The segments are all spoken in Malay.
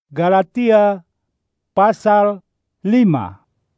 Galatia pasal 5.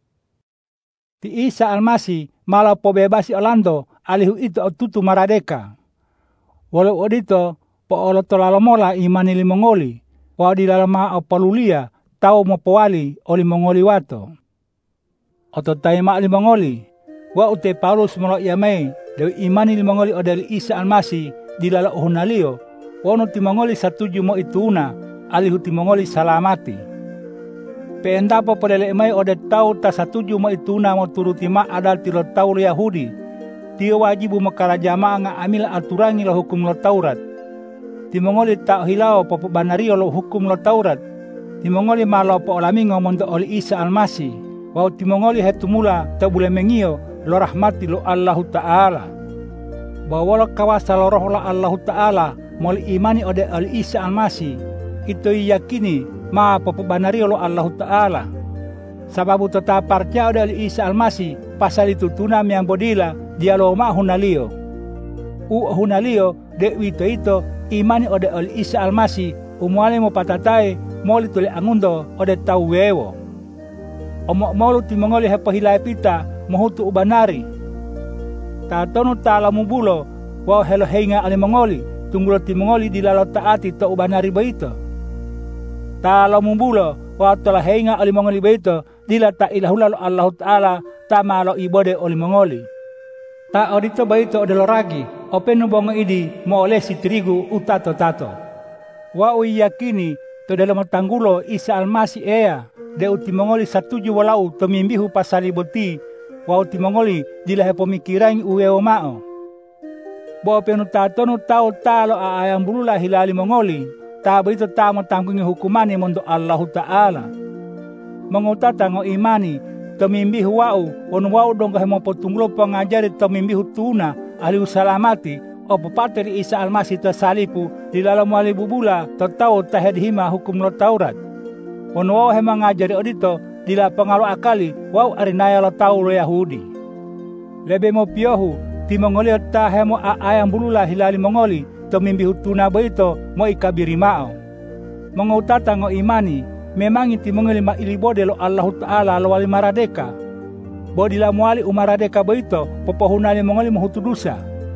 Ti Isa Almasih malah pobebasi Orlando alihu itu otutu maradeka. Walau odito po oloto lalamola imani limongoli wa di lalama opalulia tau mopowali oli mongoli wato. Oto taima limongoli wa ute Paulus molo yamei dewi imani limongoli odeli Isa Almasih di lala uhunalio wono timongoli satuju mo ituna alihu timongoli salamati. Peendapo podele mai ode tau ta satuju mo ituna mo turuti ma adal tilo tau Yahudi. Tio wajibu makara jamaah nga amila aturangi lo hukum lo Taurat. Timongoli ta hilao popo banario lo hukum lo Taurat. Timongoli malo po olamingo mondo oli Isa Almasih. Wau timongoli hetumula ta bule mengio lo rahmati lo Allahu Ta'ala. Bawolo kawasa lo roh lo Allahu Ta'ala moli imani ode oli Isa Almasih. Ito yakini ma popobanario lo Allah Ta'ala. Sababu tetap percaya ode oli Isa Almasih pasal itu tunam yang bodila dia lo ma hunalio. Hunalio de wito ito imani ode oli Isa Almasih umuale mo patatai moli tule angundo ode tau wewo. Omok molu timongoli hepo hilai pita mohutu ubanari. Tatonu tala mubulo wa helo heinga alimongoli tunggulo timongoli di lalo taati to ubanari baito. Talo mumbulo wa tola heinga oli mongoli beito dila ta ilahula lo Allah Ta'ala ta malo ibode oli mongoli. Ta odito beito odelo ragi openu bongo idi mo oleh si terigu utato tato. Wa uyakini to dalam tanggulo Isa Almasih ea de uti mongoli satuju walau to mimbihu pasali boti wa uti mongoli dila he pemikiran uweo mao. Bo penu tatonu tau talo ayam bulula hilali mongoli. Tabo itu tamo tanggungi hukumani mondo Allah Ta'ala. Mengutata ngo imani tomimbihu wau on wau dong kahemo potunglo pangajari tomimbihu tuna ahli usalamati opo pateri Isa Almasih tasalipu di dalam wali bubula tau tahedhima hukum lo Taurat. On wau he mangajari odito di la pangalo akali wau arinaya lo tau lo Yahudi. Lebe mo piohu timongoli tahemo ayam bulula hilali mongoli tomimbihu tuna beito mo ikabiri mao. Mengutata ngo imani memang iti mongoli ma ilibode lo Allah Ta'ala lo wali maradeka. Bo dila muali umaradeka beito popohunali mongoli mohutu dusa.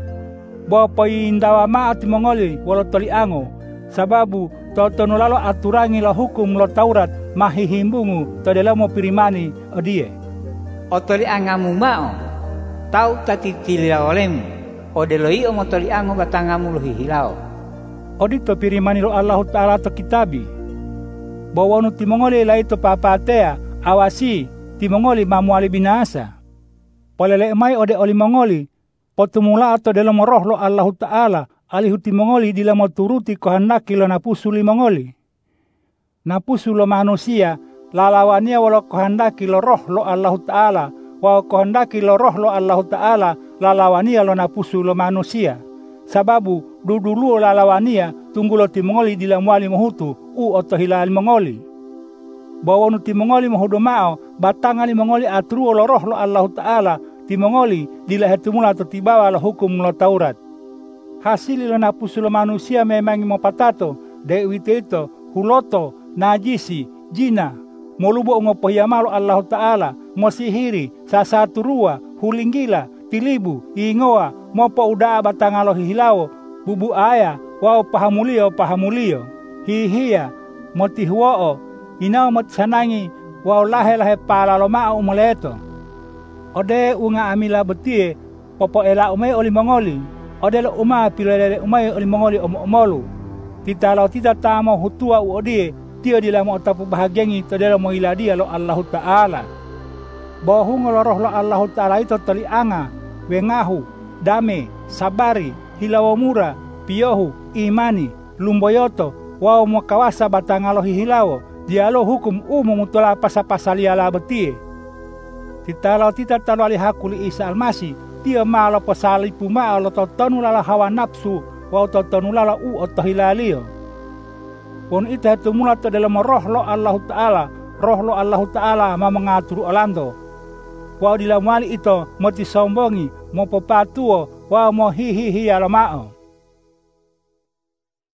Bo poindawa ma ati mongoli walo toli ango sababu totono lalo aturangi lo hukum lo Taurat mahihimbungu to dela mo pirimani odie. Otoli angamu mao tau tatitila olemu. Ode loi o motoli ango batangamu lohi hilao. Odito pirimani lo Allah Ta'ala to kitabi. Bawanu timongoli la ito papatea awasi timongoli mamuali binasa. Polele mai ode oli mongoli potumula ato dalam roh lo Allah Ta'ala alihu timongoli dila moturuti kohandaki lo napusu limongoli. Napusu lo manusia lalawania walo kohandaki lo roh lo Allah Ta'ala. Wa kohandaki lo roh lo Allah Ta'ala lalawania lo napusu lo manusia. Sababu dudulu lalawania tunggulo timongoli dila muali mohutu oto hilali mongoli. Bawanu timongoli mohudo mao batangali mongoli atruo lo roh lo Allah Ta'ala timongoli dila hetumula to tibawa lo hukum lo Taurat. Hasili lo napusu lo manusia memang mo patato de witeto huloto najisi jina molubo ngopohiyama lo Allah Ta'ala mosihiri sasaturua hulinggila tilibu ingoa mopo udaa batangalo hihilao bubu aya wao pahamulio hihia motihuo inao motsanangi wao lahe palalo maa umoleto. Ode unga amila betie popo ela umay oli mongoli ode lo uma pilele umay oli mongoli omolu titalo tamo hutua uodie tio dila mo tapu bahagiangi to dela mo iladia lo Allah Ta'ala. Bohung lo roh lo Allah Ta'ala itu toli anga wengahu dame sabari hilawomura piohu imani lumboyoto wao mo kawasa batangalo hihilawo dialo hukum mutola pasapasali ala betie. Titalo talo ali hakuli Isa Almasih tio malo pasali puma lo totonu lala hawa nafsu wao totonu lala otohilalio. Pon ita tumula to dalam roh lo Allah Ta'ala. Roh lo Allah Ta'ala ma mengatur Orlando. Wa dilamali ito mo tisombongi mo popatuo wa mo hihihi alamao.